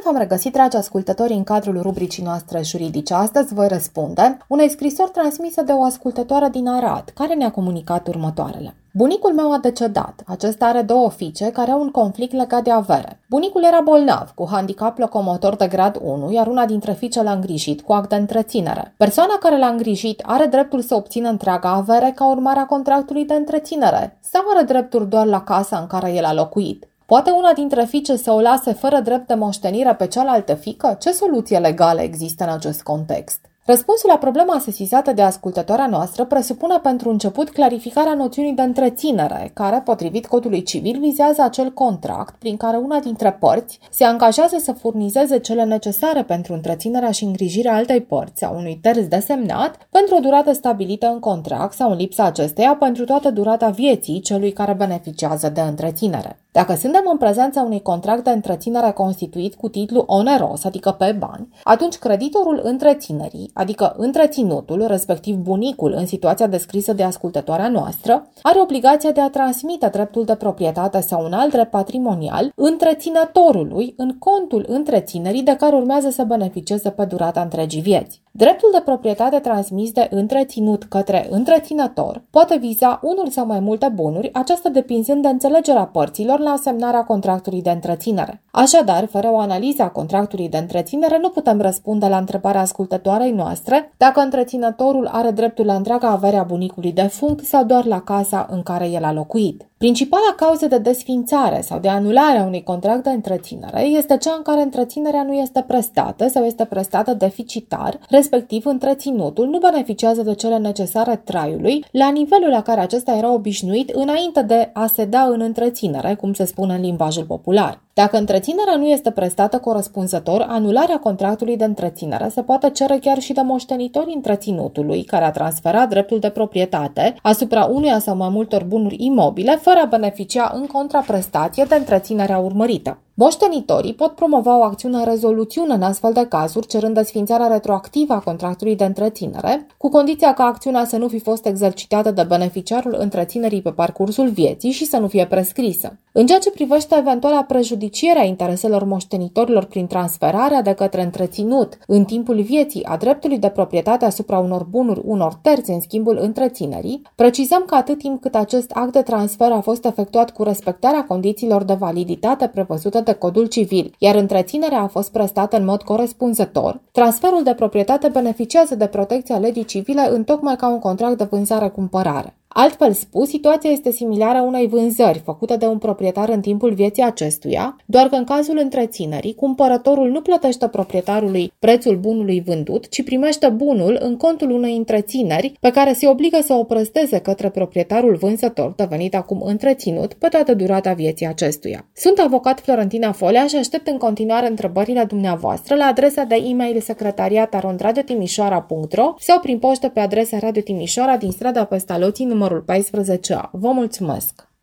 v-am regăsit, dragi ascultători, în cadrul rubricii noastre juridice. Astăzi voi răspunde unei scrisori transmise de o ascultătoare din Arad, care ne-a comunicat următoarele. Bunicul meu a decedat. Acesta are 2 fiice care au un conflict legat de avere. Bunicul era bolnav, cu handicap locomotor de grad 1, iar una dintre fiice l-a îngrijit cu act de întreținere. Persoana care l-a îngrijit are dreptul să obțină întreaga avere ca urmare a contractului de întreținere sau are drepturi doar la casa în care el a locuit? Poate una dintre fiice să o lase fără drept de moștenire pe cealaltă fiică? Ce soluție legală există în acest context? Răspunsul la problema sesizată de ascultătoarea noastră presupune pentru început clarificarea noțiunii de întreținere, care, potrivit codului civil, vizează acel contract prin care una dintre părți se angajează să furnizeze cele necesare pentru întreținerea și îngrijirea altei părți sau unui terț desemnat pentru o durată stabilită în contract sau în lipsa acesteia pentru toată durata vieții celui care beneficiază de întreținere. Dacă suntem în prezența unui contract de întreținere constituit cu titlu oneros, adică pe bani, atunci creditorul întreținerii, adică întreținutul, respectiv bunicul în situația descrisă de ascultătoarea noastră, are obligația de a transmite dreptul de proprietate sau un alt drept patrimonial întreținătorului în contul întreținerii de care urmează să beneficieze pe durata întregii vieți. Dreptul de proprietate transmis de întreținut către întreținător poate viza unul sau mai multe bunuri, aceasta depinzând de înțelegerea părților la semnarea contractului de întreținere. Așadar, fără o analiză a contractului de întreținere, nu putem răspunde la întrebarea ascultătoarei noastre dacă întreținătorul are dreptul la întreaga avere a bunicului defunct sau doar la casa în care el a locuit. Principala cauză de desființare sau de anulare a unui contract de întreținere este cea în care întreținerea nu este prestată sau este prestată deficitar, respectiv întreținutul nu beneficiază de cele necesare traiului la nivelul la care acesta era obișnuit înainte de a se da în întreținere, cum se spune în limbajul popular. Dacă întreținerea nu este prestată corespunzător, anularea contractului de întreținere se poate cere chiar și de moștenitorii întreținutului, care a transferat dreptul de proprietate asupra unuia sau mai multor bunuri imobile, fără a beneficia în contraprestație de întreținerea urmărită. Moștenitorii pot promova o acțiune în rezoluțiune în astfel de cazuri, cerând desființarea retroactivă a contractului de întreținere, cu condiția ca acțiunea să nu fi fost exercitată de beneficiarul întreținerii pe parcursul vieții și să nu fie prescrisă. În ceea ce privește eventuala prejudiciere a intereselor moștenitorilor prin transferarea de către întreținut în timpul vieții a dreptului de proprietate asupra unor bunuri unor terți în schimbul întreținerii, precizăm că atât timp cât acest act de transfer a fost efectuat cu respectarea condițiilor de validitate prevăzute de codul civil, iar întreținerea a fost prestată în mod corespunzător, transferul de proprietate beneficiază de protecția legii civile întocmai ca un contract de vânzare-cumpărare. Altfel spus, situația este similară unei vânzări făcute de un proprietar în timpul vieții acestuia, doar că în cazul întreținerii, cumpărătorul nu plătește proprietarului prețul bunului vândut, ci primește bunul în contul unei întrețineri pe care se obligă să o presteze către proprietarul vânzător, devenit acum întreținut, pe toată durata vieții acestuia. Sunt avocat Florentina Folea și aștept în continuare întrebările dumneavoastră la adresa de e-mail secretariat@radiotimișoara.ro sau prin poștă pe adresa Radio Timișoara din strada Pestaloții, numărul 14A. Vă mulțumesc!